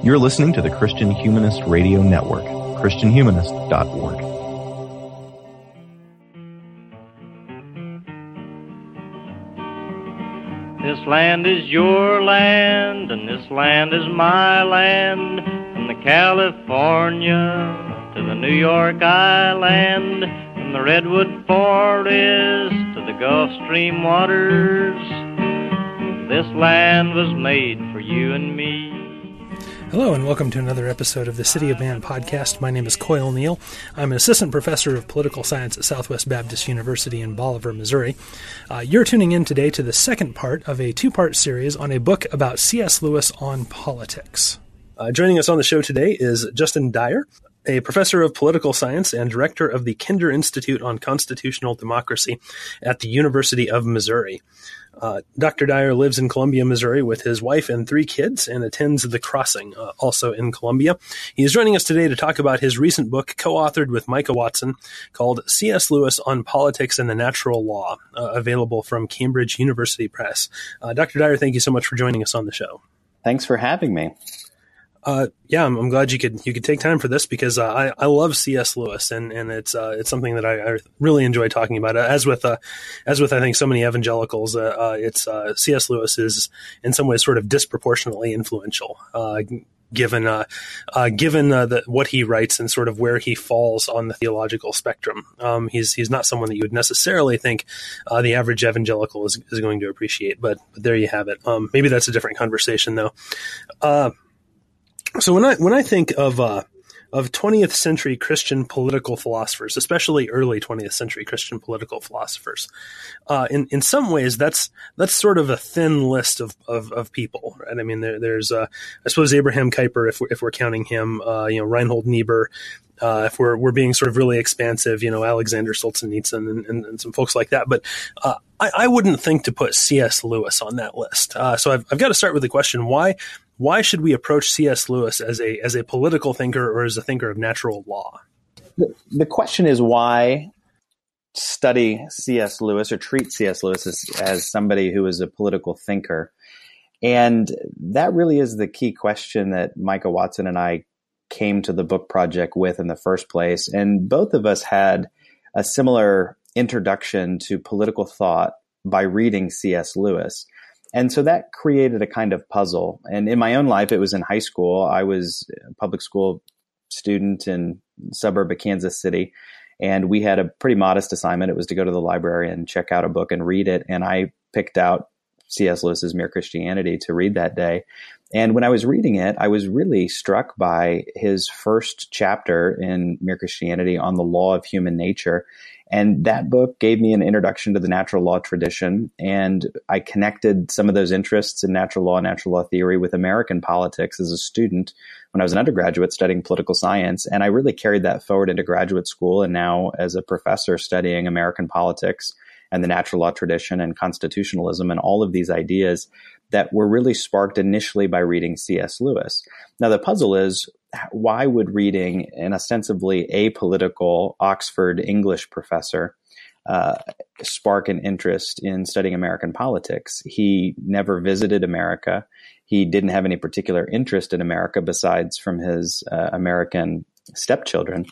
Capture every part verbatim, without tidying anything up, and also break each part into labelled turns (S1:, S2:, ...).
S1: You're listening to the Christian Humanist Radio Network, christian humanist dot org.
S2: This land is your land, and this land is my land, from the California to the New York Island, from the Redwood Forest to the Gulf Stream waters. This land was made for you and me.
S3: Hello and welcome to another episode of the City of Man podcast. My name is Coyle Neal. I'm an assistant professor of political science at Southwest Baptist University in Bolivar, Missouri. Uh, you're tuning in today to the second part of a two-part series on a book about C S. Lewis on politics. Uh, joining us on the show today is Justin Dyer, a professor of political science and director of the Kinder Institute on Constitutional Democracy at the University of Missouri. Uh, Doctor Dyer lives in Columbia, Missouri with his wife and three kids and attends The Crossing, uh, also in Columbia. He is joining us today to talk about his recent book, co-authored with Micah Watson, called C S. Lewis on Politics and the Natural Law, uh, available from Cambridge University Press. Uh, Doctor Dyer, thank you so much for joining us on the show.
S4: Thanks for having me.
S3: Uh, yeah, I'm, I'm glad you could you could take time for this because uh, I I love C S. Lewis and and it's uh, it's something that I, I really enjoy talking about. Uh, as with uh, as with I think so many evangelicals, uh, uh, it's uh, C S. Lewis is in some ways sort of disproportionately influential, uh, given uh, uh, given uh, the, what he writes and sort of where he falls on the theological spectrum. Um, he's he's not someone that you would necessarily think uh, the average evangelical is is going to appreciate, but, but there you have it. Um, maybe that's a different conversation though. Uh, So when I when I think of uh, of twentieth century Christian political philosophers, especially early twentieth century Christian political philosophers, uh, in in some ways that's that's sort of a thin list of of, of people, right? I mean, there, there's uh, I suppose Abraham Kuyper, if we're, if we're counting him, uh, you know, Reinhold Niebuhr. Uh, if we're we're being sort of really expansive, you know, Alexander Solzhenitsyn and, and, and some folks like that. But uh, I, I wouldn't think to put C S. Lewis on that list. Uh, so I've, I've got to start with the question: Why why should we approach C S. Lewis as a as a political thinker or as a thinker of natural law?
S4: The, the question is why study C S. Lewis or treat C S. Lewis as, as somebody who is a political thinker, and that really is the key question that Micah Watson and I came to the book project with in the first place. And both of us had a similar introduction to political thought by reading C S. Lewis. And so that created a kind of puzzle. And in my own life, it was in high school. I was a public school student in the suburb of Kansas City. And we had a pretty modest assignment. It was to go to the library and check out a book and read it. And I picked out C S. Lewis's Mere Christianity to read that day. And when I was reading it, I was really struck by his first chapter in Mere Christianity on the law of human nature. And that book gave me an introduction to the natural law tradition. And I connected some of those interests in natural law and natural law theory with American politics as a student when I was an undergraduate studying political science. And I really carried that forward into graduate school and now as a professor studying American politics and the natural law tradition and constitutionalism and all of these ideas that were really sparked initially by reading C S. Lewis. Now, the puzzle is, why would reading an ostensibly apolitical Oxford English professor uh, spark an interest in studying American politics? He never visited America. He didn't have any particular interest in America besides from his uh, American stepchildren.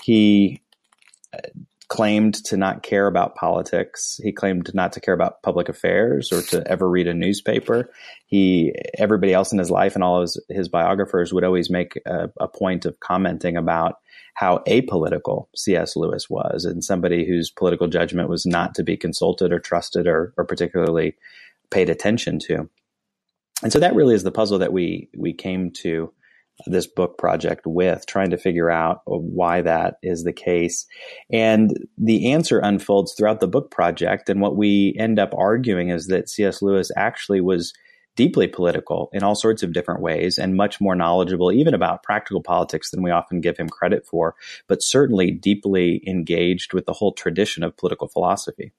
S4: He uh, claimed to not care about politics. He claimed not to care about public affairs or to ever read a newspaper. He, everybody else in his life and all his, his biographers would always make a, a point of commenting about how apolitical C S. Lewis was and somebody whose political judgment was not to be consulted or trusted or, or particularly paid attention to. And so that really is the puzzle that we, we came to this book project with, trying to figure out why that is the case. And the answer unfolds throughout the book project. And what we end up arguing is that C S. Lewis actually was deeply political in all sorts of different ways and much more knowledgeable even about practical politics than we often give him credit for, but certainly deeply engaged with the whole tradition of political philosophy.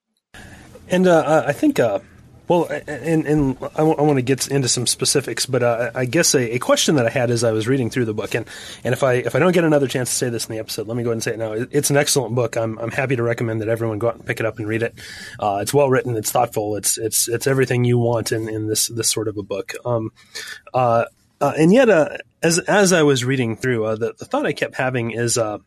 S3: And uh, I think uh, Well, and, and I, w- I want to get into some specifics, but uh, I guess a, a question that I had as I was reading through the book, and, and if I if I don't get another chance to say this in the episode, let me go ahead and say it now. It's an excellent book. I'm I'm happy to recommend that everyone go out and pick it up and read it. Uh, it's well written. It's thoughtful. It's it's it's everything you want in, in this this sort of a book. Um, uh, Uh, and yet, uh, as as I was reading through, uh, the, the thought I kept having is uh,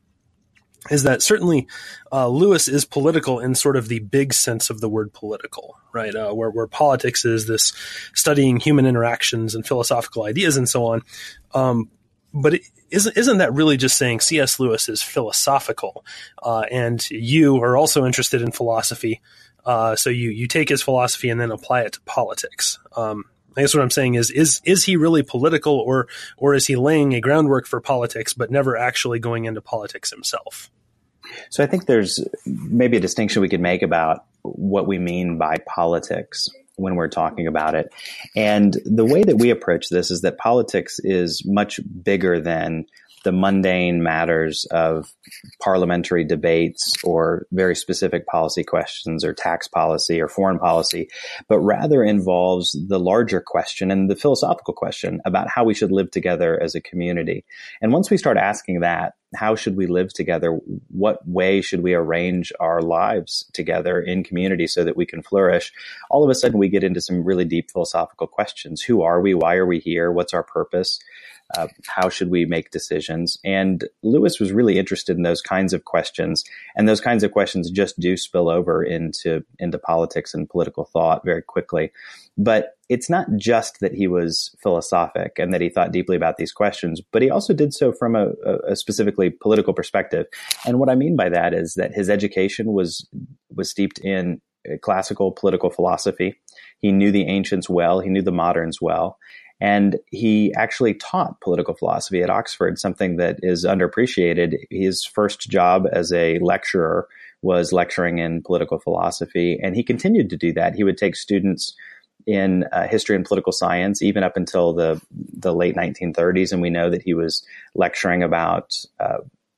S3: is that certainly uh, Lewis is political in sort of the big sense of the word political, right? Uh, where where politics is this studying human interactions and philosophical ideas and so on. Um, but it, isn't isn't that really just saying C S. Lewis is philosophical, uh, and you are also interested in philosophy, uh, so you you take his philosophy and then apply it to politics. Um, I guess what I'm saying is, is, is he really political, or, or is he laying a groundwork for politics, but never actually going into politics himself?
S4: So I think there's maybe a distinction we could make about what we mean by politics when we're talking about it. And the way that we approach this is that politics is much bigger than the mundane matters of parliamentary debates or very specific policy questions or tax policy or foreign policy, but rather involves the larger question and the philosophical question about how we should live together as a community. And once we start asking that, how should we live together? What way should we arrange our lives together in community so that we can flourish? All of a sudden, we get into some really deep philosophical questions. Who are we? Why are we here? What's our purpose? Uh, how should we make decisions? And Lewis was really interested in those kinds of questions. And those kinds of questions just do spill over into, into politics and political thought very quickly. But it's not just that he was philosophic and that he thought deeply about these questions, but he also did so from a, a specifically political perspective. And what I mean by that is that his education was, was steeped in classical political philosophy. He knew the ancients well. He knew the moderns well. And he actually taught political philosophy at Oxford, something that is underappreciated. His first job as a lecturer was lecturing in political philosophy, and he continued to do that. He would take students in uh, history and political science, even up until the, the late nineteen thirties, and we know that he was lecturing about uh,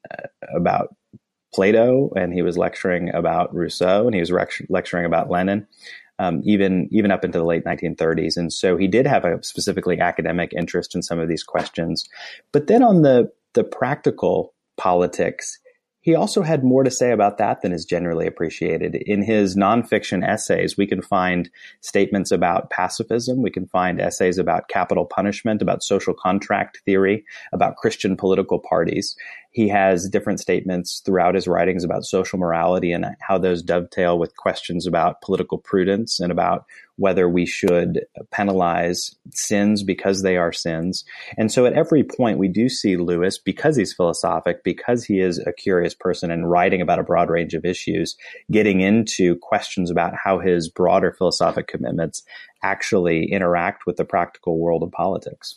S4: about Plato, and he was lecturing about Rousseau, and he was rec- lecturing about Lenin. Um, even even up into the late nineteen thirties. And so he did have a specifically academic interest in some of these questions. But then on the, the practical politics, he also had more to say about that than is generally appreciated. In his nonfiction essays, we can find statements about pacifism. We can find essays about capital punishment, about social contract theory, about Christian political parties. He has different statements throughout his writings about social morality and how those dovetail with questions about political prudence and about whether we should penalize sins because they are sins. And so at every point, we do see Lewis, because he's philosophic, because he is a curious person and writing about a broad range of issues, getting into questions about how his broader philosophic commitments actually interact with the practical world of politics.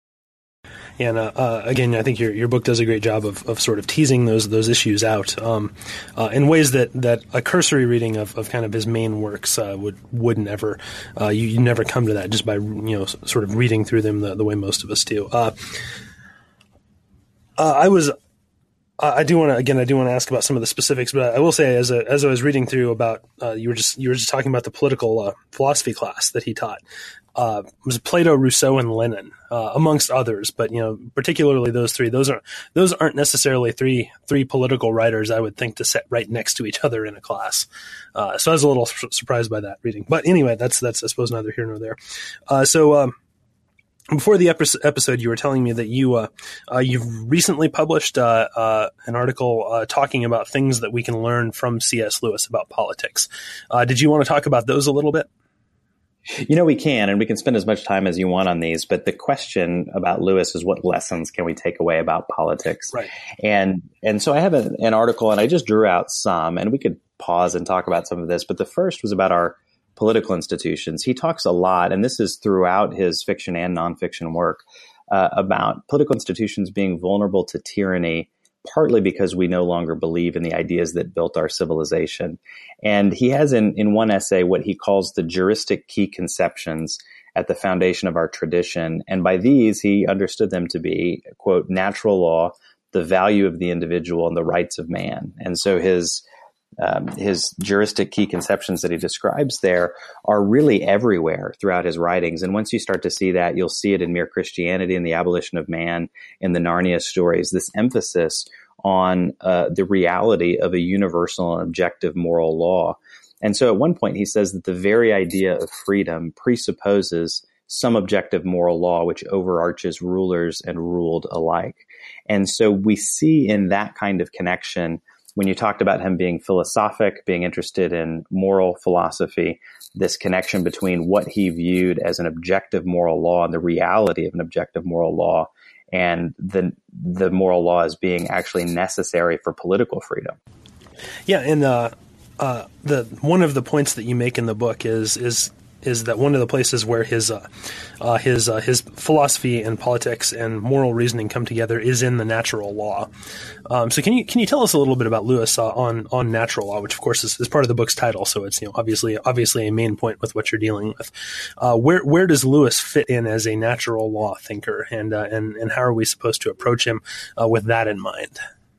S3: And uh, uh, again, I think your your book does a great job of, of sort of teasing those those issues out um, uh, in ways that, that a cursory reading of, of kind of his main works uh, would would never uh, you, you never come to that just by you know sort of reading through them the, the way most of us do. Uh, uh, I was. I do want to again. I do want to ask about some of the specifics, but I will say, as a, as I was reading through about, uh, you were just you were just talking about the political uh, philosophy class that he taught. Uh, it was Plato, Rousseau, and Lenin, uh, amongst others. But you know, particularly those three. Those are those aren't necessarily three three political writers I would think to set right next to each other in a class. Uh, so I was a little su- surprised by that reading. But anyway, that's that's I suppose neither here nor there. Uh, so. Um, Before the episode, you were telling me that you uh, uh, you've recently published uh, uh, an article uh, talking about things that we can learn from C S. Lewis about politics. Uh, did you want to talk about those a little bit?
S4: You know, we can, and we can spend as much time as you want on these. But the question about Lewis is, what lessons can we take away about politics?
S3: Right.
S4: And and so I have a, an article, and I just drew out some, and we could pause and talk about some of this. But the first was about our political institutions. He talks a lot, and this is throughout his fiction and nonfiction work, uh, about political institutions being vulnerable to tyranny, partly because we no longer believe in the ideas that built our civilization. And he has in, in one essay what he calls the juristic key conceptions at the foundation of our tradition. And by these, he understood them to be, quote, natural law, the value of the individual, and the rights of man. And so his Um, his juristic key conceptions that he describes there are really everywhere throughout his writings. And once you start to see that, you'll see it in Mere Christianity and the Abolition of Man, in the Narnia stories, this emphasis on uh, the reality of a universal and objective moral law. And so at one point he says that the very idea of freedom presupposes some objective moral law which overarches rulers and ruled alike. And so we see in that kind of connection, when you talked about him being philosophic, being interested in moral philosophy, this connection between what he viewed as an objective moral law and the reality of an objective moral law, and the the moral law as being actually necessary for political freedom.
S3: Yeah, and uh, uh, the one of the points that you make in the book is is is that one of the places where his uh, uh, his uh, his philosophy and politics and moral reasoning come together is in the natural law. Um, so can you can you tell us a little bit about Lewis uh, on on natural law, which of course is, is part of the book's title, so it's you know obviously obviously a main point with what you're dealing with. Uh, where where does Lewis fit in as a natural law thinker, and uh, and and how are we supposed to approach him uh, with that in mind?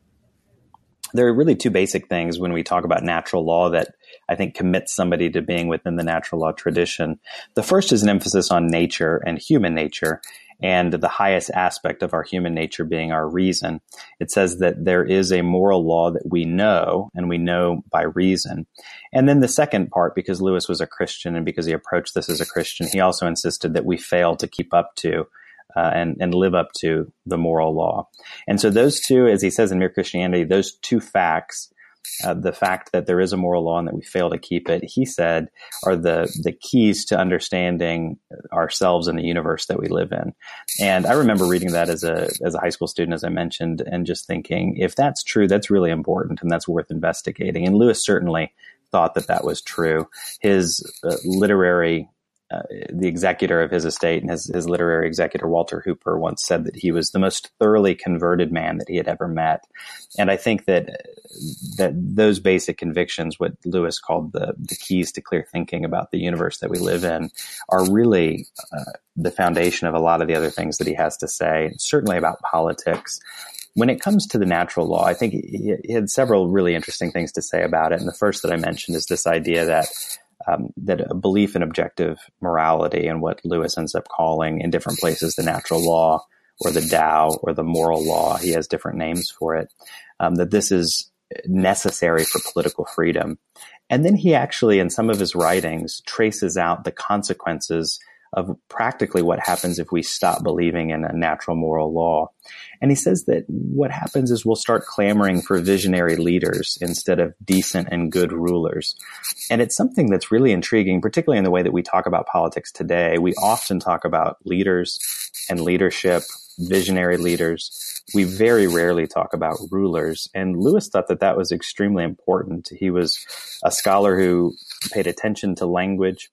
S4: There are really two basic things when we talk about natural law that I think commits somebody to being within the natural law tradition. The first is an emphasis on nature and human nature, and the highest aspect of our human nature being our reason. It says that there is a moral law that we know, and we know by reason. And then the second part, because Lewis was a Christian and because he approached this as a Christian, he also insisted that we fail to keep up to Uh, and, and live up to the moral law. And so those two, as he says in Mere Christianity, those two facts, uh, the fact that there is a moral law and that we fail to keep it, he said, are the, the keys to understanding ourselves and the universe that we live in. And I remember reading that as a, as a high school student, as I mentioned, and just thinking, if that's true, that's really important and that's worth investigating. And Lewis certainly thought that that was true. His uh, literary Uh, the executor of his estate and his, his literary executor, Walter Hooper, once said that he was the most thoroughly converted man that he had ever met. And I think that that those basic convictions, what Lewis called the, the keys to clear thinking about the universe that we live in, are really uh, the foundation of a lot of the other things that he has to say, certainly about politics. When it comes to the natural law, I think he, he had several really interesting things to say about it. And the first that I mentioned is this idea that Um, that a belief in objective morality and what Lewis ends up calling in different places the natural law or the Tao or the moral law, he has different names for it, um, that this is necessary for political freedom. And then he actually, in some of his writings, traces out the consequences of practically what happens if we stop believing in a natural moral law. And he says that what happens is we'll start clamoring for visionary leaders instead of decent and good rulers. And it's something that's really intriguing, particularly in the way that we talk about politics today. We often talk about leaders and leadership, visionary leaders. We very rarely talk about rulers. And Lewis thought that that was extremely important. He was a scholar who paid attention to language.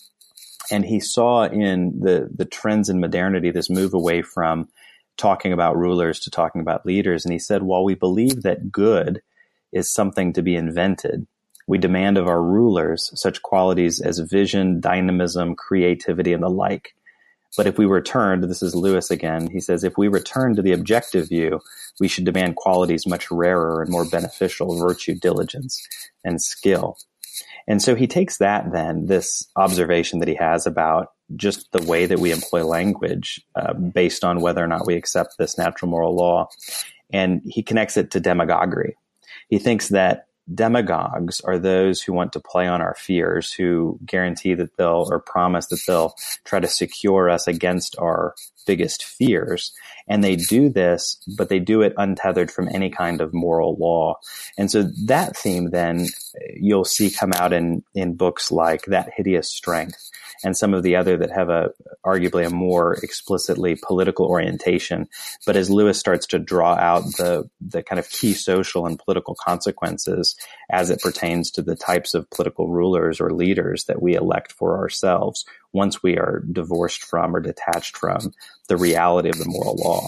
S4: And he saw in the, the trends in modernity this move away from talking about rulers to talking about leaders. And he said, while we believe that good is something to be invented, we demand of our rulers such qualities as vision, dynamism, creativity, and the like. But if we returned, this is Lewis again, he says, if we return to the objective view, we should demand qualities much rarer and more beneficial, virtue, diligence, and skill. And so he takes that then, this observation that he has about just the way that we employ language uh, based on whether or not we accept this natural moral law, and he connects it to demagoguery. He thinks that demagogues are those who want to play on our fears, who guarantee that they'll, or promise that they'll try to secure us against our biggest fears. And they do this, but they do it untethered from any kind of moral law. And so that theme then you'll see come out in, in books like That Hideous Strength and some of the other that have a arguably a more explicitly political orientation. But as Lewis starts to draw out the, the kind of key social and political consequences as it pertains to the types of political rulers or leaders that we elect for ourselves, once we are divorced from or detached from the reality of the moral law.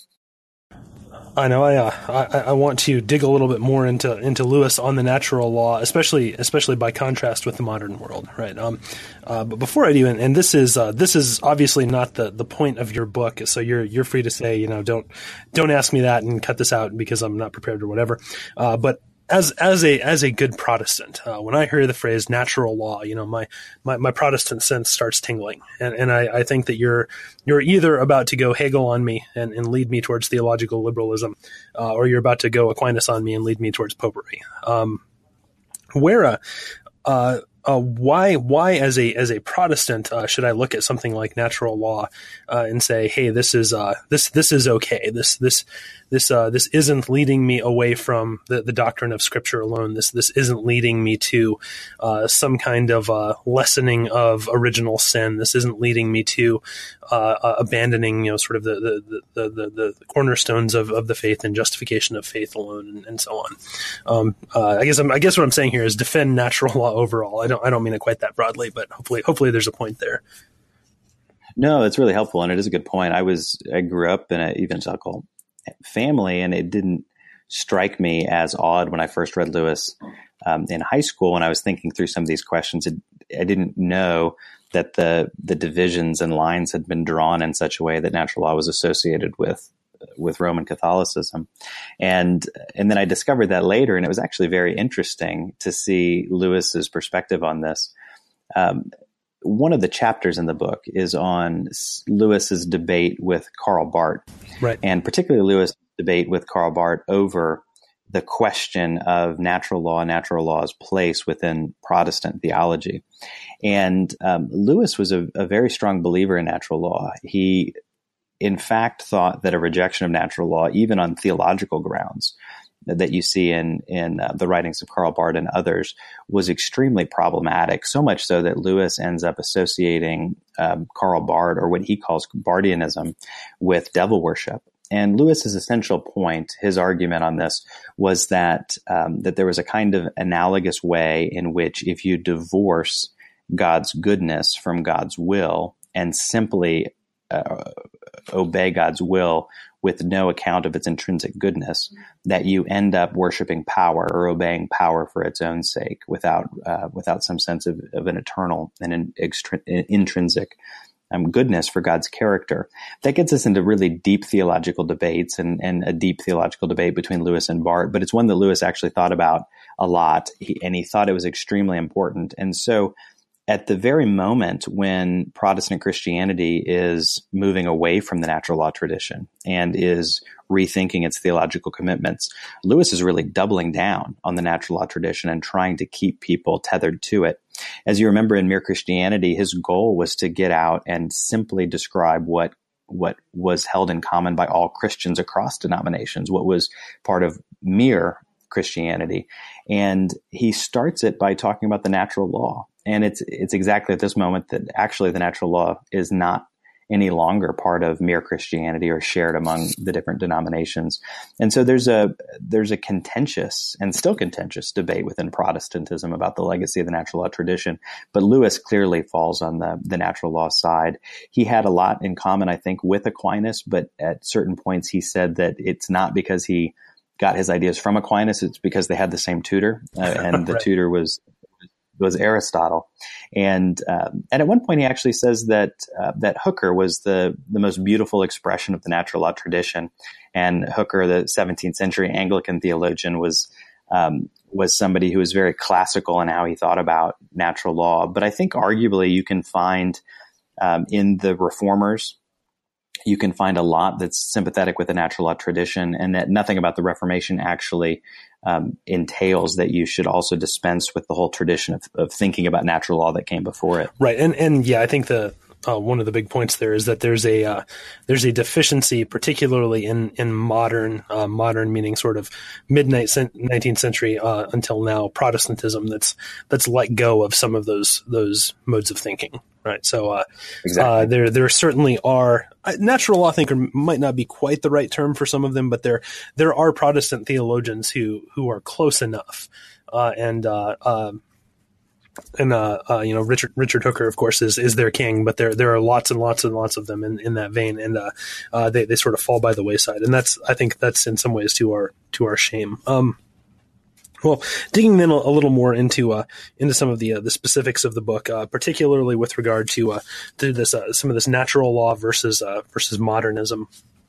S3: I know. I, uh, I I want to dig a little bit more into into Lewis on the natural law, especially especially by contrast with the modern world, right? Um, uh, but before I do, and, and this is uh, this is obviously not the, the point of your book, so you're you're free to say, you know, don't don't ask me that and cut this out because I'm not prepared or whatever. Uh, but As as a as a good Protestant, uh, when I hear the phrase natural law, you know, my, my, my Protestant sense starts tingling, and and I, I think that you're you're either about to go Hegel on me and, and lead me towards theological liberalism, uh, or you're about to go Aquinas on me and lead me towards popery. Um, where uh, uh, uh, why why as a as a Protestant uh, should I look at something like natural law uh, and say, hey, this is uh, this this is okay. This this this uh, this isn't leading me away from the, the doctrine of Scripture alone. This this isn't leading me to uh, some kind of uh, lessening of original sin. This isn't leading me to uh, uh, abandoning, you know, sort of the the the, the, the cornerstones of, of the faith and justification of faith alone, and, and so on. Um, uh, I guess I'm, I guess what I'm saying here is defend natural law overall. I don't I don't mean it quite that broadly, but hopefully hopefully there's a point there.
S4: No, it's really helpful, and it is a good point. I was I grew up in an evangelical family, and it didn't strike me as odd when I first read Lewis um, in high school. When I was thinking through some of these questions, it, I didn't know that the the divisions and lines had been drawn in such a way that natural law was associated with with Roman Catholicism. And and then I discovered that later, and it was actually very interesting to see Lewis's perspective on this. Um, one of the chapters in the book is on Lewis's debate with Karl Barth,
S3: right.
S4: And particularly Lewis' debate with Karl Barth over the question of natural law, natural law's place within Protestant theology. And um, Lewis was a, a very strong believer in natural law. He, in fact, thought that a rejection of natural law, even on theological grounds, that you see in in uh, the writings of Karl Barth and others, was extremely problematic, so much so that Lewis ends up associating um, Karl Barth, or what he calls Barthianism, with devil worship. And Lewis's essential point, his argument on this, was that um, that there was a kind of analogous way in which if you divorce God's goodness from God's will and simply uh, obey God's will with no account of its intrinsic goodness, that you end up worshiping power or obeying power for its own sake without uh, without some sense of, of an eternal and an extr- intrinsic um, goodness for God's character. That gets us into really deep theological debates and, and a deep theological debate between Lewis and Barth, but it's one that Lewis actually thought about a lot, he, and he thought it was extremely important. And so at the very moment when Protestant Christianity is moving away from the natural law tradition and is rethinking its theological commitments, Lewis is really doubling down on the natural law tradition and trying to keep people tethered to it. As you remember, in Mere Christianity, his goal was to get out and simply describe what what was held in common by all Christians across denominations, what was part of mere Christianity. And he starts it by talking about the natural law. And it's it's exactly at this moment that actually the natural law is not any longer part of mere Christianity or shared among the different denominations. And so there's a there's a contentious and still contentious debate within Protestantism about the legacy of the natural law tradition. But Lewis clearly falls on the, the natural law side. He had a lot in common, I think, with Aquinas, but at certain points he said that it's not because he got his ideas from Aquinas, it's because they had the same tutor, uh, and the right. tutor was was Aristotle. And um, and at one point he actually says that uh, that Hooker was the the most beautiful expression of the natural law tradition. And Hooker, the seventeenth century Anglican theologian, was um, was somebody who was very classical in how he thought about natural law. But I think arguably you can find um, in the Reformers, you can find a lot that's sympathetic with the natural law tradition, and that nothing about the Reformation actually um, entails that you should also dispense with the whole tradition of, of thinking about natural law that came before it.
S3: Right. And, and yeah, I think the, uh, one of the big points there is that there's a, uh, there's a deficiency, particularly in, in modern, uh, modern meaning sort of mid nineteenth century, uh, until now Protestantism that's, that's let go of some of those, those modes of thinking. Right. So, uh, exactly. uh, there, there certainly are uh, natural law thinker might not be quite the right term for some of them, but there, there are Protestant theologians who, who are close enough. Uh, and, uh, um, and, uh, uh, you know, Richard, Richard Hooker, of course, is, is their king, but there, there are lots and lots and lots of them in, in that vein. And, uh, uh, they, they sort of fall by the wayside. And that's, I think that's in some ways to our, to our shame. Um, Well, digging then a, a little more into uh, into some of the uh, the specifics of the book, uh, particularly with regard to uh, to this uh, some of this natural law versus uh, versus modernism.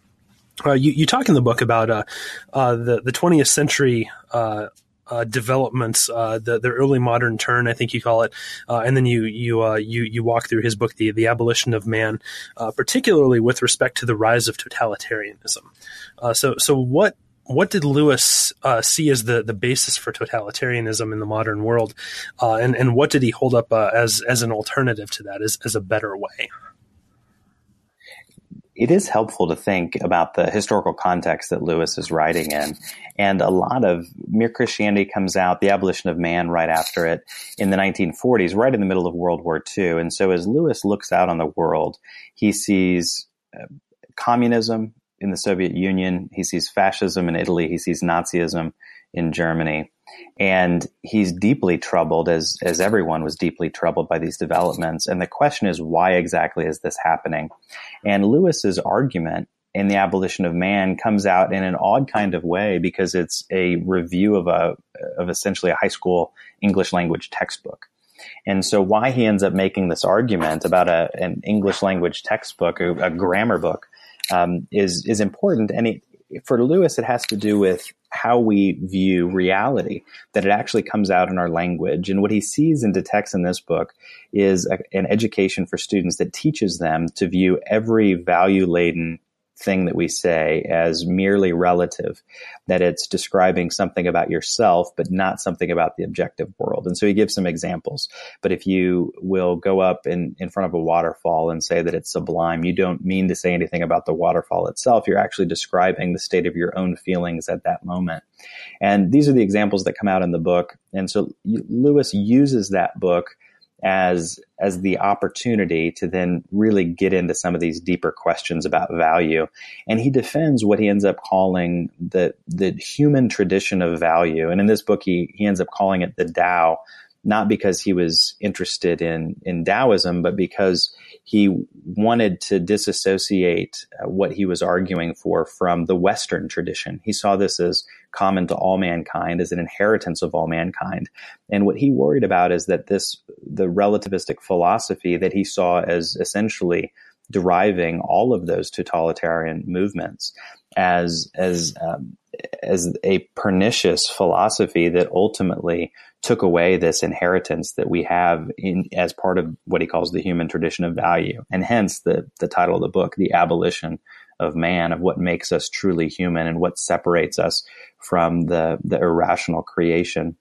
S3: Uh, you, you talk in the book about uh, uh, the the twentieth century uh, uh, developments, uh, the the early modern turn, I think you call it, uh, and then you you uh, you you walk through his book, the the Abolition of Man, uh, particularly with respect to the rise of totalitarianism. Uh, so so what. what did Lewis uh, see as the, the basis for totalitarianism in the modern world, uh, and and what did he hold up uh, as as an alternative to that, as as a better way?
S4: It is helpful to think about the historical context that Lewis is writing in. And a lot of Mere Christianity comes out, The Abolition of Man, right after it in the nineteen forties, right in the middle of World War Two. And so as Lewis looks out on the world, he sees uh, communism in the Soviet Union, he sees fascism in Italy, he sees Nazism in Germany. And he's deeply troubled, as as everyone was deeply troubled by these developments. And the question is, why exactly is this happening? And Lewis's argument in The Abolition of Man comes out in an odd kind of way, because it's a review of a of essentially a high school English language textbook. And so why he ends up making this argument about a, an English language textbook, a, a grammar book, um, is is important. And it, for Lewis, it has to do with how we view reality, that it actually comes out in our language. And what he sees and detects in this book is a, an education for students that teaches them to view every value-laden thing that we say as merely relative, that it's describing something about yourself, but not something about the objective world. And so he gives some examples. But if you will go up in, in front of a waterfall and say that it's sublime, you don't mean to say anything about the waterfall itself. You're actually describing the state of your own feelings at that moment. And these are the examples that come out in the book. And so Lewis uses that book as as the opportunity to then really get into some of these deeper questions about value. And he defends what he ends up calling the the human tradition of value. And in this book, he he ends up calling it the Tao, not because he was interested in in Taoism, but because he wanted to disassociate uh, what he was arguing for from the Western tradition. He saw this as common to all mankind, as an inheritance of all mankind. And what he worried about is that this, the relativistic philosophy that he saw as essentially deriving all of those totalitarian movements as, as, um, as a pernicious philosophy that ultimately took away this inheritance that we have in as part of what he calls the human tradition of value. And hence the, the title of the book, The Abolition of Man, of what makes us truly human and what separates us from the, the irrational creation.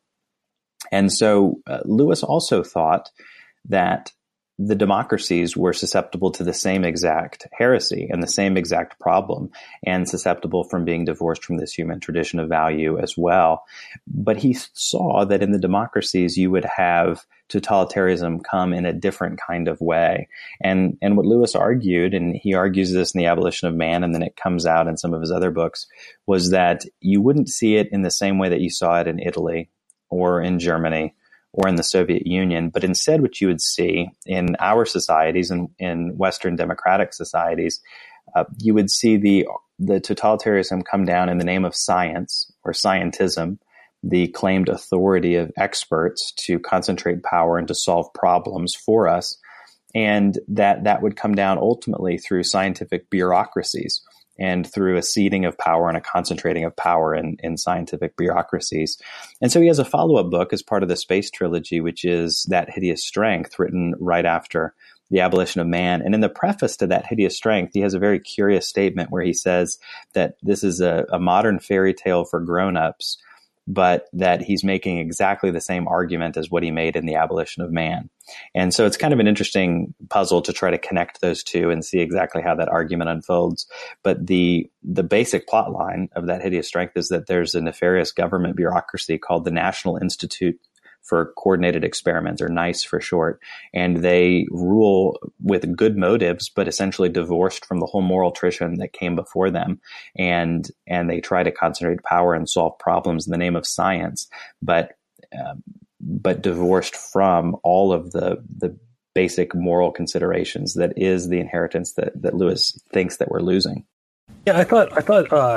S4: And so uh, Lewis also thought that the democracies were susceptible to the same exact heresy and the same exact problem, and susceptible from being divorced from this human tradition of value as well. But he saw that in the democracies, you would have totalitarianism come in a different kind of way. And, and what Lewis argued, and he argues this in The Abolition of Man, and then it comes out in some of his other books, was that you wouldn't see it in the same way that you saw it in Italy or in Germany or in the Soviet Union, but instead what you would see in our societies and in Western democratic societies, uh, you would see the the totalitarianism come down in the name of science or scientism, the claimed authority of experts to concentrate power and to solve problems for us, and that that would come down ultimately through scientific bureaucracies and through a ceding of power and a concentrating of power in, in scientific bureaucracies. And so he has a follow-up book as part of the Space Trilogy, which is That Hideous Strength, written right after The Abolition of Man. And in the preface to That Hideous Strength, he has a very curious statement where he says that this is a, a modern fairy tale for grown-ups, but that he's making exactly the same argument as what he made in The Abolition of Man. And so it's kind of an interesting puzzle to try to connect those two and see exactly how that argument unfolds. But the the basic plot line of That Hideous Strength is that there's a nefarious government bureaucracy called the National Institute for Coordinated Experiments, or NICE for short, and they rule with good motives, but essentially divorced from the whole moral tradition that came before them. And and they try to concentrate power and solve problems in the name of science, but um, but divorced from all of the the basic moral considerations that is the inheritance that, that Lewis thinks that we're losing.
S3: Yeah, I thought I thought uh,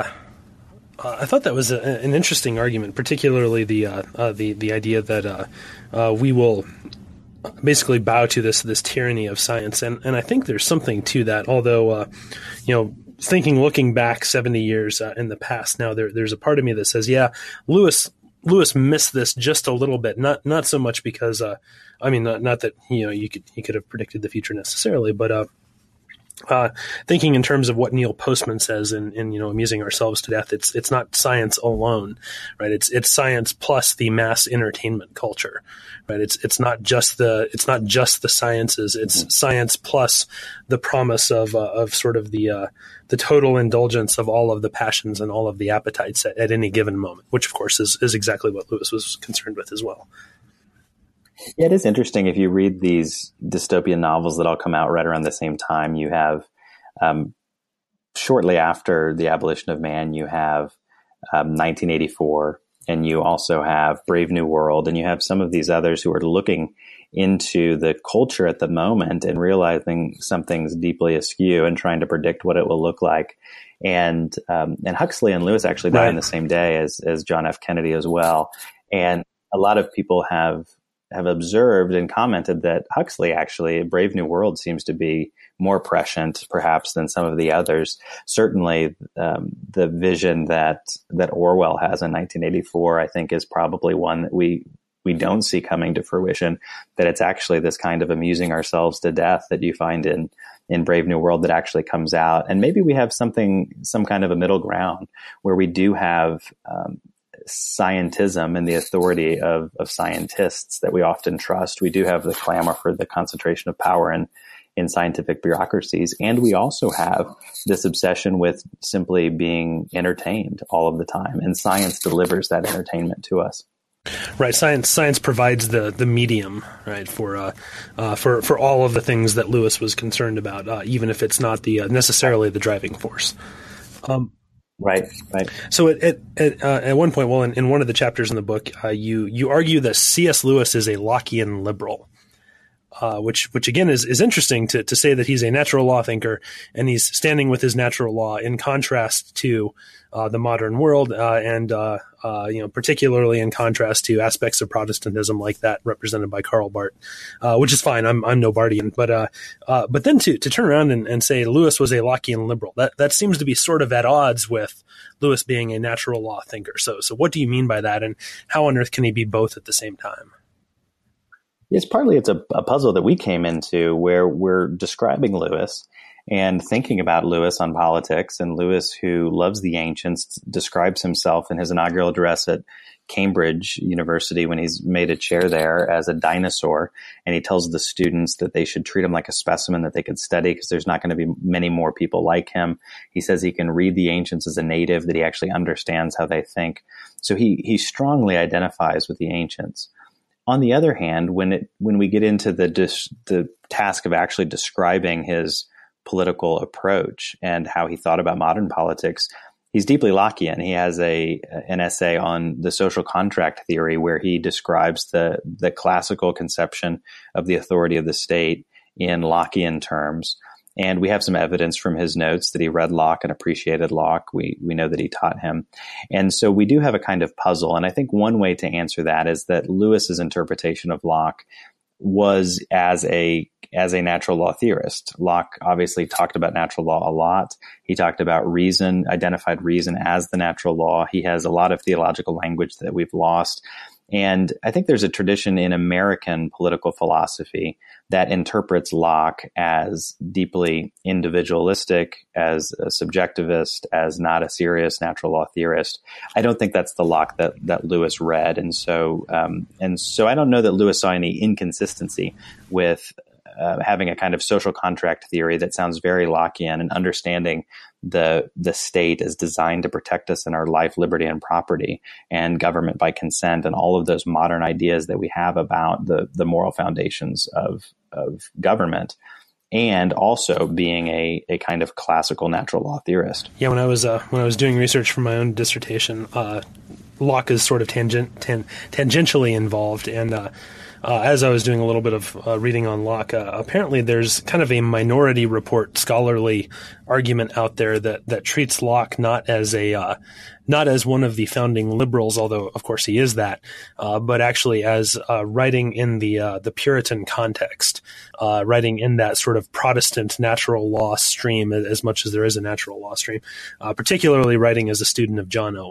S3: uh, I thought that was a, an interesting argument, particularly the uh, uh, the the idea that uh, uh, we will basically bow to this this tyranny of science, and and I think there's something to that. Although, uh, you know, thinking looking back seventy years uh, in the past now, there there's a part of me that says, yeah, Lewis. Lewis missed this just a little bit, not not so much because, uh, I mean, not, not that you know you could he could have predicted the future necessarily, but uh, Uh, thinking in terms of what Neil Postman says in, in, you know, Amusing Ourselves to Death, it's it's not science alone, right? It's it's science plus the mass entertainment culture, right? It's it's not just the it's not just the sciences. It's mm-hmm. science plus the promise of uh, of sort of the uh, the total indulgence of all of the passions and all of the appetites at, at any given moment, which of course is is exactly what Lewis was concerned with as well.
S4: Yeah, it is interesting. If you read these dystopian novels that all come out right around the same time, you have um, shortly after the abolition of man, you have um, nineteen eighty-four, and you also have Brave New World, and you have some of these others who are looking into the culture at the moment and realizing something's deeply askew and trying to predict what it will look like. And um, and Huxley and Lewis actually died
S3: right.
S4: on the same day as as John F. Kennedy as well. And a lot of people have have observed and commented that Huxley actually, Brave New World, seems to be more prescient perhaps than some of the others. Certainly um, the vision that that Orwell has in nineteen eighty-four, I think, is probably one that we we don't see coming to fruition, that it's actually this kind of amusing ourselves to death that you find in in Brave New World that actually comes out. And maybe we have something, some kind of a middle ground where we do have um, scientism and the authority of, of scientists that we often trust. We do have the clamor for the concentration of power in, in scientific bureaucracies. And we also have this obsession with simply being entertained all of the time. And science delivers that entertainment to us.
S3: Right, science science provides the the medium, right, for uh, uh, for for all of the things that Lewis was concerned about, uh, even if it's not the uh, necessarily the driving force. Um,
S4: right, right.
S3: So at at at, uh, at one point, well, in, in one of the chapters in the book, uh, you you argue that C S. Lewis is a Lockean liberal. Uh, which, which again is, is interesting to, to say that he's a natural law thinker and he's standing with his natural law in contrast to uh, the modern world, uh, and uh, uh, you know, particularly in contrast to aspects of Protestantism like that represented by Karl Barth, uh, which is fine. I'm I'm no Barthian, but uh, uh, but then to to turn around and, and say Lewis was a Lockean liberal, that that seems to be sort of at odds with Lewis being a natural law thinker. So so what do you mean by that, and how on earth can he be both at the same time?
S4: Yes, partly it's a, a puzzle that we came into where we're describing Lewis and thinking about Lewis on politics, and Lewis, who loves the ancients, describes himself in his inaugural address at Cambridge University when he's made a chair there as a dinosaur, and he tells the students that they should treat him like a specimen that they could study because there's not going to be many more people like him. He says he can read the ancients as a native, that he actually understands how they think. So he he strongly identifies with the ancients. On the other hand, when it when we get into the dis, the task of actually describing his political approach and how he thought about modern politics, he's deeply Lockean. He has a an essay on the social contract theory where he describes the the classical conception of the authority of the state in Lockean terms. And we have some evidence from his notes that he read Locke and appreciated Locke. We we know that he taught him. And so we do have a kind of puzzle. And I think one way to answer that is that Lewis's interpretation of Locke was as a as a natural law theorist. Locke obviously talked about natural law a lot. He talked about reason, identified reason as the natural law. He has a lot of theological language that we've lost. And I think there's a tradition in American political philosophy that interprets Locke as deeply individualistic, as a subjectivist, as not a serious natural law theorist. I don't think that's the Locke that, that Lewis read. And so, um, and so I don't know that Lewis saw any inconsistency with uh, having a kind of social contract theory that sounds very Lockean and understanding the the state is designed to protect us in our life, liberty, and property, and government by consent, and all of those modern ideas that we have about the the moral foundations of of government, and also being a a kind of classical natural law theorist.
S3: Yeah, when I was uh, when I was doing research for my own dissertation, uh, Locke is sort of tangent tan, tangentially involved, and uh, Uh, as I was doing a little bit of uh, reading on Locke, uh, apparently there's kind of a minority report scholarly argument out there that, that treats Locke not as a uh, not as one of the founding liberals, although of course he is that, uh, but actually as uh, writing in the uh, the Puritan context, uh, writing in that sort of Protestant natural law stream, as much as there is a natural law stream, uh, particularly writing as a student of John Owen.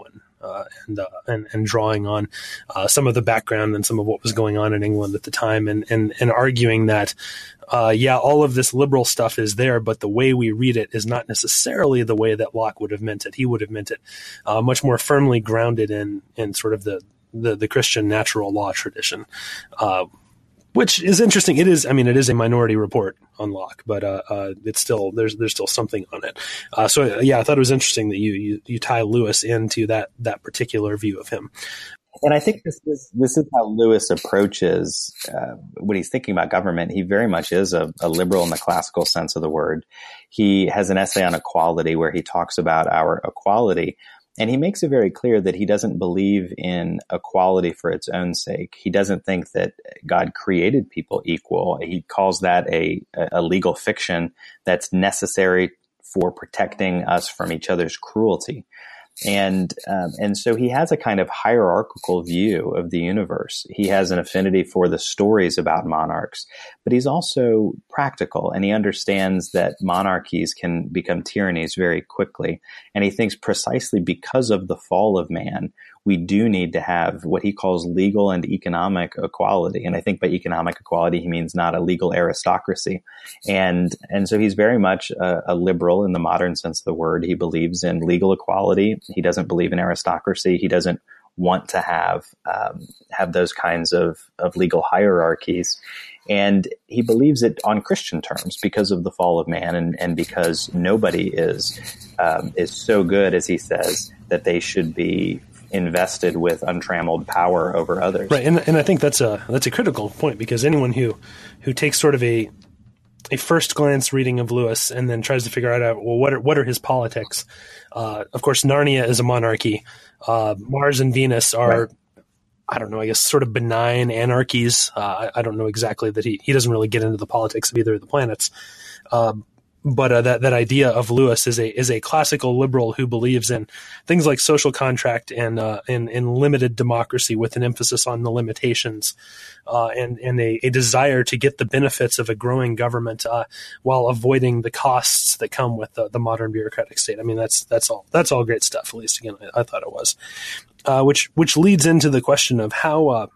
S3: uh, and, uh, and and drawing on uh, some of the background and some of what was going on in England at the time, and and, and arguing that uh, yeah, all of this liberal stuff is there, but the way we read it is not necessarily the way that Locke would have meant it. He would have meant it uh, much more firmly grounded in in sort of the the, the Christian natural law tradition. Uh, Which is interesting. It is, I mean, it is a minority report on Locke, but uh, uh, it's still there's there's still something on it. Uh, so yeah, I thought it was interesting that you you, you tie Lewis into that that particular view of him.
S4: And I think this is this is how Lewis approaches uh, when he's thinking about government. He very much is a, a liberal in the classical sense of the word. He has an essay on equality where he talks about our equality. And he makes it very clear that he doesn't believe in equality for its own sake. He doesn't think that God created people equal. He calls that a, a legal fiction that's necessary for protecting us from each other's cruelty. And um, and so he has a kind of hierarchical view of the universe. He has an affinity for the stories about monarchs, but he's also practical, and he understands that monarchies can become tyrannies very quickly. And he thinks precisely because of the fall of man, we do need to have what he calls legal and economic equality. And I think by economic equality, he means not a legal aristocracy. And and so he's very much a, a liberal in the modern sense of the word. He believes in legal equality. He doesn't believe in aristocracy. He doesn't want to have um, have those kinds of, of legal hierarchies. And he believes it on Christian terms because of the fall of man, and, and because nobody is um, is so good, as he says, that they should be invested with untrammeled power over others.
S3: Right, and and I think that's a that's a critical point, because anyone who who takes sort of a a first glance reading of Lewis and then tries to figure out, well, what are what are his politics? Uh, of course, Narnia is a monarchy. Uh, Mars and Venus are, right. I don't know, I guess sort of benign anarchies. Uh, I, I don't know exactly that he he doesn't really get into the politics of either of the planets. Uh, But uh, that that idea of Lewis is a is a classical liberal who believes in things like social contract and uh, in in limited democracy, with an emphasis on the limitations, uh, and and a, a desire to get the benefits of a growing government uh, while avoiding the costs that come with the, the modern bureaucratic state. I mean, that's that's all that's all great stuff. At least again, I, I thought it was, uh, which which leads into the question of how uh,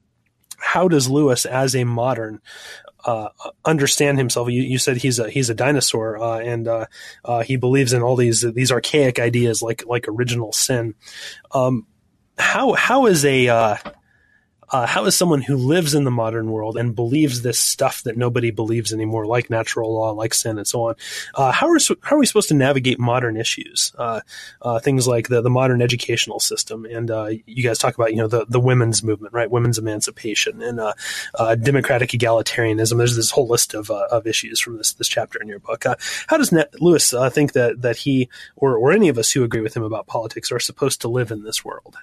S3: how does Lewis, as a modern, Uh, understand himself? You, you said he's a he's a dinosaur, uh, and uh, uh, he believes in all these these archaic ideas like like original sin. Um, how how is a uh, uh, how is someone who lives in the modern world and believes this stuff that nobody believes anymore, like natural law, like sin, and so on? Uh, how are how are we supposed to navigate modern issues? Uh, uh, things like the the modern educational system, and uh, you guys talk about you know the the women's movement, right? Women's emancipation and uh, uh, democratic egalitarianism. There's this whole list of uh, of issues from this this chapter in your book. Uh, how does Net- Lewis uh, think that that he or or any of us who agree with him about politics are supposed to live in this world?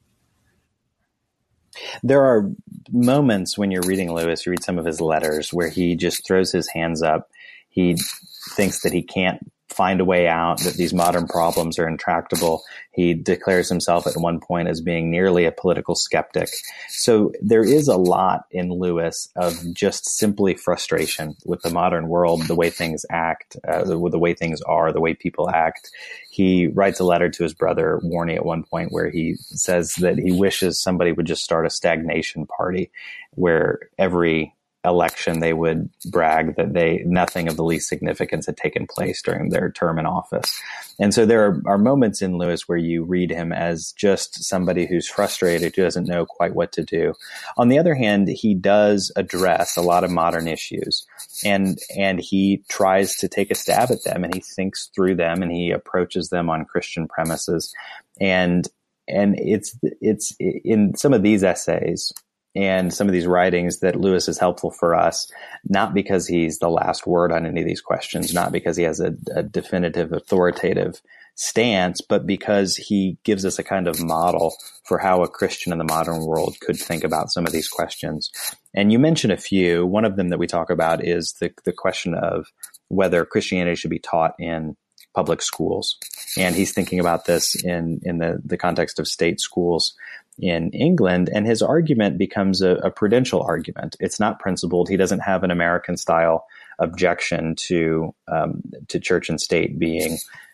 S4: There are moments when you're reading Lewis, you read some of his letters, where he just throws his hands up. He thinks that he can't find a way out, that these modern problems are intractable. He declares himself at one point as being nearly a political skeptic. So there is a lot in Lewis of just simply frustration with the modern world, the way things act, uh, the, the way things are, the way people act. He writes a letter to his brother Warney at one point where he says that he wishes somebody would just start a stagnation party where every election they would brag that they nothing of the least significance had taken place during their term in office. And so there are, are moments in Lewis where you read him as just somebody who's frustrated, who doesn't know quite what to do. On the other hand, he does address a lot of modern issues, and and he tries to take a stab at them, and he thinks through them, and he approaches them on Christian premises. And and it's it's in some of these essays and some of these writings that Lewis is helpful for us, not because he's the last word on any of these questions, not because he has a, a definitive authoritative stance, but because he gives us a kind of model for how a Christian in the modern world could think about some of these questions. And you mentioned a few. One of them that we talk about is the, the question of whether Christianity should be taught in public schools. And he's thinking about this in, in the, the context of state schools in England, and his argument becomes a, a prudential argument. It's not principled. He doesn't have an American style objection to um, to church and state being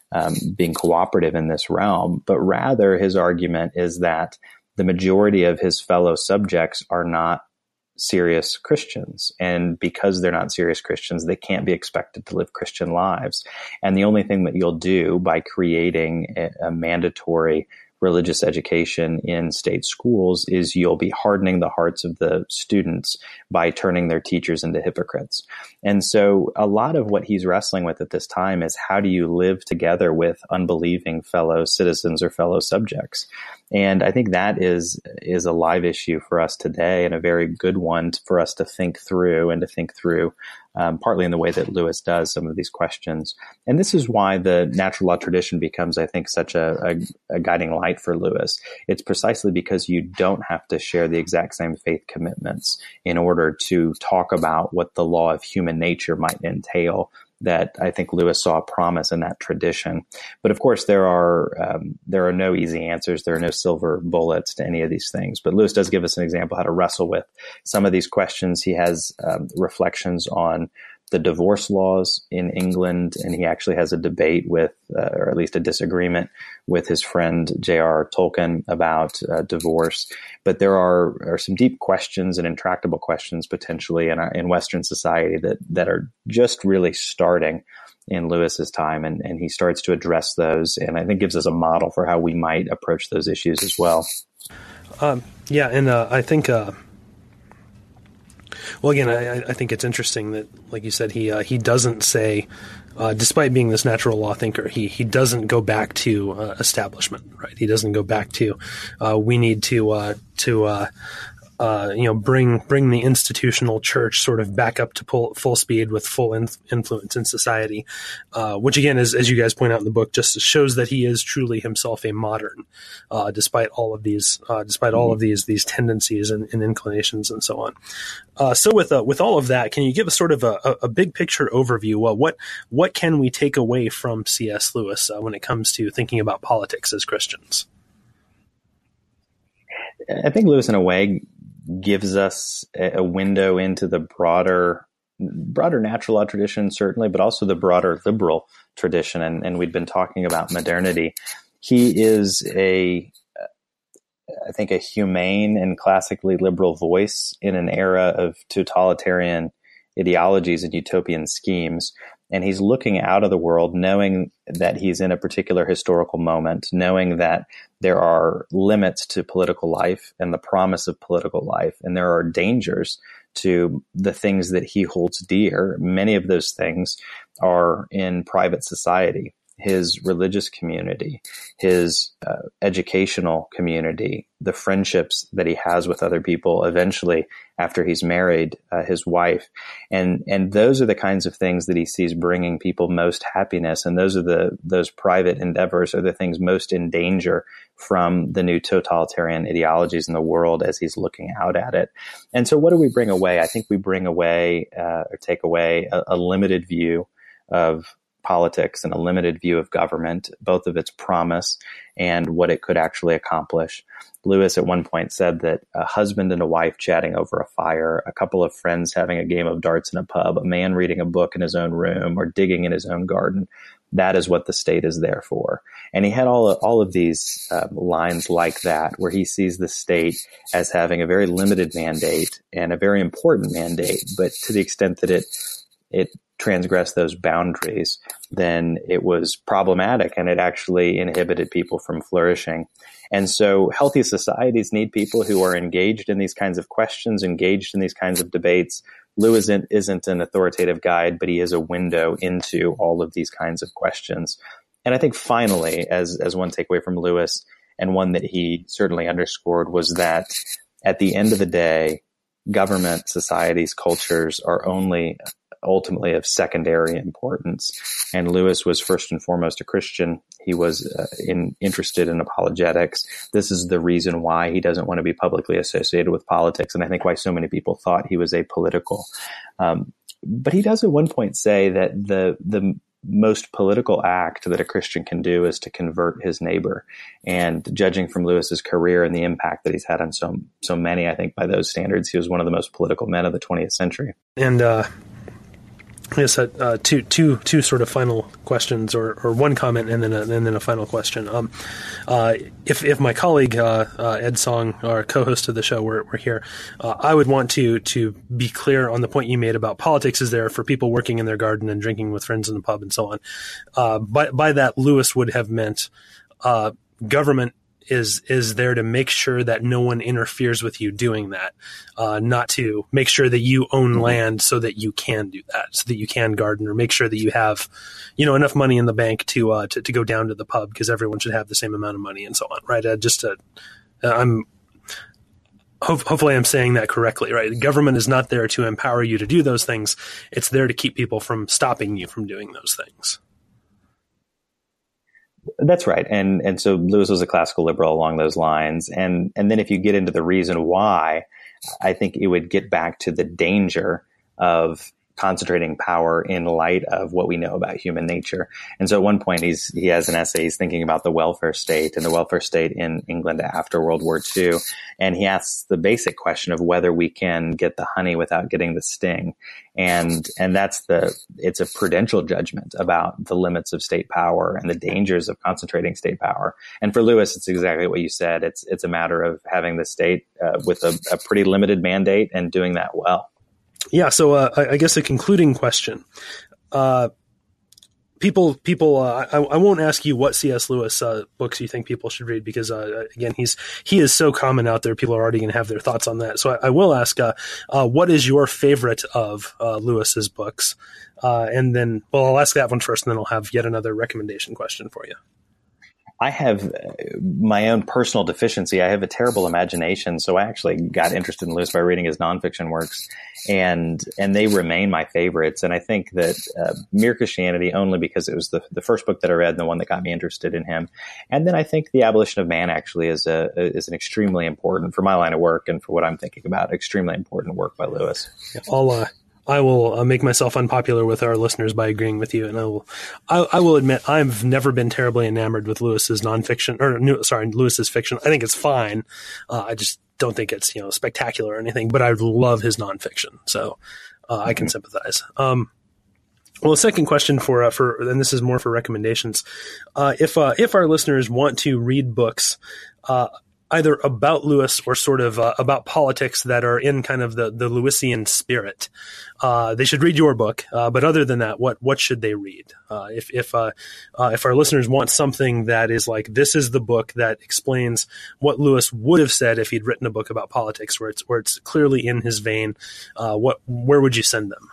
S4: um, being cooperative in this realm, but rather his argument is that the majority of his fellow subjects are not serious Christians. And because they're not serious Christians, they can't be expected to live Christian lives. And the only thing that you'll do by creating a, a mandatory religious education in state schools is you'll be hardening the hearts of the students by turning their teachers into hypocrites. And so a lot of what he's wrestling with at this time is, how do you live together with unbelieving fellow citizens or fellow subjects? And I think that is is a live issue for us today, and a very good one for us to think through and to think through um, partly in the way that Lewis does some of these questions. And this is why the natural law tradition becomes, I think, such a, a, a guiding light for Lewis. It's precisely because you don't have to share the exact same faith commitments in order to talk about what the law of human nature might entail, that I think Lewis saw a promise in that tradition. But of course, there are um, there are no easy answers. There are no silver bullets to any of these things. But Lewis does give us an example how to wrestle with some of these questions. He has um, reflections on the divorce laws in England, and he actually has a debate with, uh, or at least a disagreement with his friend J R R Tolkien about uh, divorce. But there are, are some deep questions and intractable questions potentially in our, in Western society that that are just really starting in Lewis's time, and, and he starts to address those, and I think gives us a model for how we might approach those issues as well.
S3: Um, yeah, and uh, I think. Uh Well, again, I, I think it's interesting that, like you said, he uh, he doesn't say, uh, despite being this natural law thinker, he he doesn't go back to uh, establishment, right? He doesn't go back to uh, we need to uh, to uh, uh, you know bring bring the institutional church sort of back up to full, full speed with full in, influence in society, uh, which again, is, as you guys point out in the book, just shows that he is truly himself a modern, uh, despite all of these uh, despite all of these these tendencies and, and inclinations and so on. Uh, so with uh, with all of that, can you give us sort of a, a big picture overview? Well, what what can we take away from C S. Lewis uh, when it comes to thinking about politics as Christians?
S4: I think Lewis, in a way, gives us a window into the broader broader natural law tradition, certainly, but also the broader liberal tradition. And, and we've been talking about modernity. He is a I think, a humane and classically liberal voice in an era of totalitarian ideologies and utopian schemes. And he's looking out of the world, knowing that he's in a particular historical moment, knowing that there are limits to political life and the promise of political life, and there are dangers to the things that he holds dear. Many of those things are in private society. His religious community, his uh, educational community, the friendships that he has with other people, eventually after he's married uh, his wife. And and those are the kinds of things that he sees bringing people most happiness. And those are the those private endeavors are the things most in danger from the new totalitarian ideologies in the world as he's looking out at it. And so what do we bring away? I think we bring away uh, or take away a, a limited view of politics and a limited view of government, both of its promise and what it could actually accomplish. Lewis at one point said that a husband and a wife chatting over a fire, a couple of friends having a game of darts in a pub, a man reading a book in his own room or digging in his own garden, that is what the state is there for. And he had all of, all of these uh, lines like that, where he sees the state as having a very limited mandate and a very important mandate, but to the extent that it it transgressed those boundaries, then it was problematic and it actually inhibited people from flourishing. And so healthy societies need people who are engaged in these kinds of questions, engaged in these kinds of debates. Lewis isn't, isn't an authoritative guide, but he is a window into all of these kinds of questions. And I think finally, as, as one takeaway from Lewis, and one that he certainly underscored, was that at the end of the day, government, societies, cultures are only ultimately of secondary importance. And Lewis was first and foremost a Christian. He was uh, in, interested in apologetics. This is the reason why he doesn't want to be publicly associated with politics, and I think why so many people thought he was apolitical. Um, but he does at one point say that the the most political act that a Christian can do is to convert his neighbor. And judging from Lewis's career and the impact that he's had on so so many, I think by those standards, he was one of the most political men of the twentieth century.
S3: And uh Yes, uh, two, two, two sort of final questions, or, or one comment and then a, and then a final question. Um, uh, if if my colleague uh, uh, Ed Song, our co-host of the show, were, were here, uh, I would want to to be clear on the point you made about politics is there for people working in their garden and drinking with friends in the pub and so on. Uh, by by that, Lewis would have meant uh, government is is there to make sure that no one interferes with you doing that, uh, not to make sure that you own land so that you can do that, so that you can garden, or make sure that you have, you know, enough money in the bank to uh, to, to go down to the pub because everyone should have the same amount of money and so on, right? Uh, just to, uh, I'm ho- hopefully I'm saying that correctly, right? The government is not there to empower you to do those things; it's there to keep people from stopping you from doing those things.
S4: That's right. And and so Lewis was a classical liberal along those lines. And and then if you get into the reason why, I think it would get back to the danger of concentrating power in light of what we know about human nature. And so at one point he's he has an essay, he's thinking about the welfare state and the welfare state in England after World War Two. And he asks the basic question of whether we can get the honey without getting the sting. And and that's the it's a prudential judgment about the limits of state power and the dangers of concentrating state power. And for Lewis, it's exactly what you said. It's it's a matter of having the state uh, with a, a pretty limited mandate and doing that well.
S3: Yeah, so uh, I, I guess a concluding question. Uh, people, people. Uh, I, I won't ask you what C S. Lewis uh, books you think people should read because, uh, again, he's he is so common out there. People are already going to have their thoughts on that. So I, I will ask, uh, uh, what is your favorite of uh, Lewis's books? Uh, and then, well, I'll ask that one first, and then I'll have yet another recommendation question for you.
S4: I have my own personal deficiency. I have a terrible imagination. So I actually got interested in Lewis by reading his nonfiction works, and and they remain my favorites. And I think that uh, Mere Christianity, only because it was the the first book that I read and the one that got me interested in him. And then I think The Abolition of Man actually is a is an extremely important, for my line of work and for what I'm thinking about, extremely important work by Lewis.
S3: Yeah, I'll uh, I will uh, make myself unpopular with our listeners by agreeing with you, and I will. I, I will admit I've never been terribly enamored with Lewis's nonfiction, or no, sorry, Lewis's fiction. I think it's fine. Uh, I just don't think it's you know spectacular or anything. But I love his nonfiction, so uh, I can sympathize. Um, well, the second question for uh, for and this is more for recommendations. Uh, if uh, if our listeners want to read books, Uh, either about Lewis or sort of uh, about politics that are in kind of the, the Lewisian spirit, Uh, they should read your book. Uh, but other than that, what what should they read? Uh, if if uh, uh, if our listeners want something that is like, this is the book that explains what Lewis would have said if he'd written a book about politics, where it's where it's clearly in his vein, uh, what where would you send them?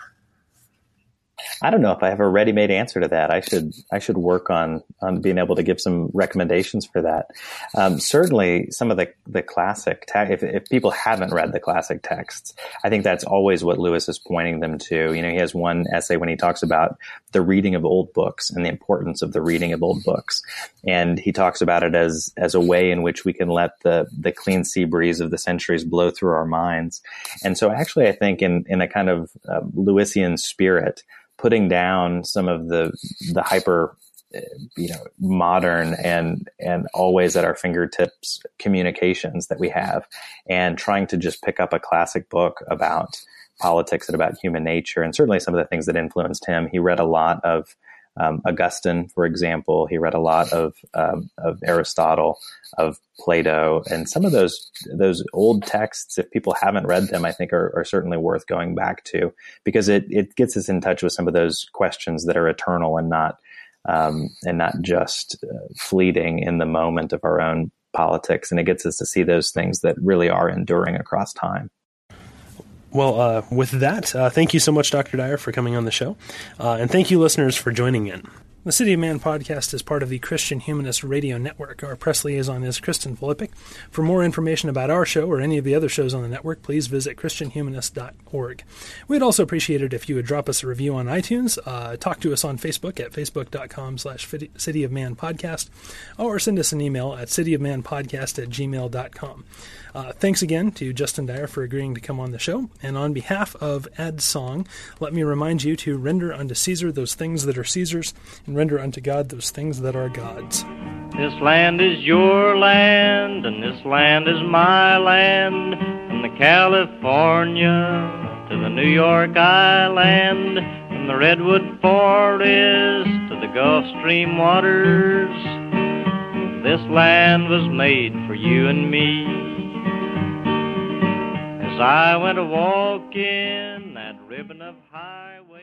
S4: I don't know if I have a ready-made answer to that. I should I should work on on being able to give some recommendations for that. Um, certainly, some of the the classic te- if if people haven't read the classic texts, I think that's always what Lewis is pointing them to. You know, he has one essay when he talks about the reading of old books and the importance of the reading of old books, and he talks about it as as a way in which we can let the the clean sea breeze of the centuries blow through our minds. And so, actually, I think in in a kind of uh, Lewisian spirit, putting down some of the the hyper, you know, modern and and always at our fingertips communications that we have, and trying to just pick up a classic book about politics and about human nature, and certainly some of the things that influenced him. He read a lot of um, Augustine, for example. He read a lot of um, of Aristotle, of Plato, and some of those those old texts, if people haven't read them, I think are, are certainly worth going back to, because it it gets us in touch with some of those questions that are eternal and not um, and not just uh, fleeting in the moment of our own politics, and it gets us to see those things that really are enduring across time.
S3: Well, uh, with that, uh, thank you so much, Doctor Dyer, for coming on the show, uh, and thank you, listeners, for joining in. The City of Man podcast is part of the Christian Humanist Radio Network. Our press liaison is Kristen Filippic. For more information about our show or any of the other shows on the network, please visit christian humanist dot org. We'd also appreciate it if you would drop us a review on iTunes, uh, talk to us on Facebook at facebook.com slash City of Man podcast, or send us an email at cityofmanpodcast at gmail dot com. Uh, thanks again to Justin Dyer for agreeing to come on the show. And on behalf of Ed Song, let me remind you to render unto Caesar those things that are Caesar's, and render unto God those things that are God's.
S2: This land is your land, and this land is my land, from the California to the New York Island, from from the redwood forest to the Gulf Stream waters, this land was made for you and me. As I went a-walking that ribbon of highway,